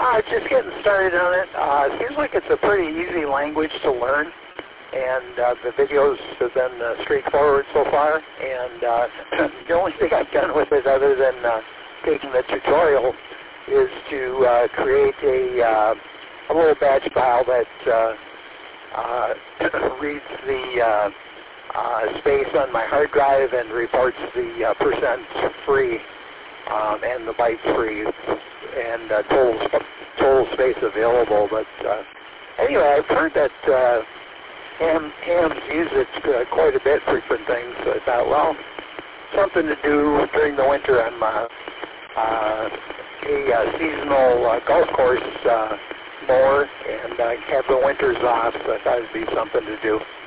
Just getting started on it. Seems like it's a pretty easy language to learn, and the videos have been straightforward so far. And the only thing I've done with it, other than taking the tutorial, is to create a little batch file that reads the space on my hard drive and reports the percent free and the byte free and total space available. But anyway, I've heard that hams use it quite a bit for different things. So I thought, well, something to do during the winter. I'm a seasonal golf course mower, and I have the winters off, so I thought it'd be something to do.